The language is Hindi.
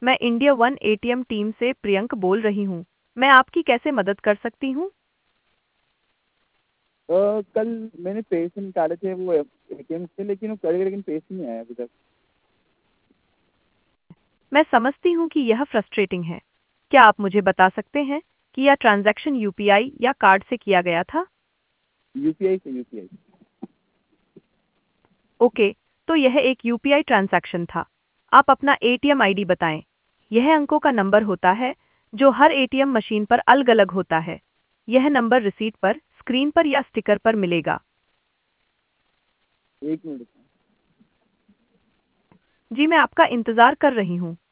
मैं इंडिया वन एटीएम टीम से प्रियंक बोल रही हूँ। मैं आपकी कैसे मदद कर सकती हूँ? कल मैंने पैसे निकाले थे वो एटीएम से, लेकिन वो चले गए, लेकिन पैसे नहीं आए अभी तक। मैं समझती हूँ कि यह फ्रस्ट्रेटिंग है। क्या आप मुझे बता सकते हैं कि यह ट्रांजैक्शन यूपीआई या कार्ड से किया गया था? यूपीआई से, यूपीआई। ओके, तो यह एक यूपीआई ट्रांजैक्शन था। आप अपना एटीएम आईडी बताएं। यह अंकों का नंबर होता है जो हर एटीएम मशीन पर अलग-अलग होता है। यह नंबर रिसीट पर, स्क्रीन पर या स्टिकर पर मिलेगा। एक मिनट। जी, मैं आपका इंतजार कर रही हूँ।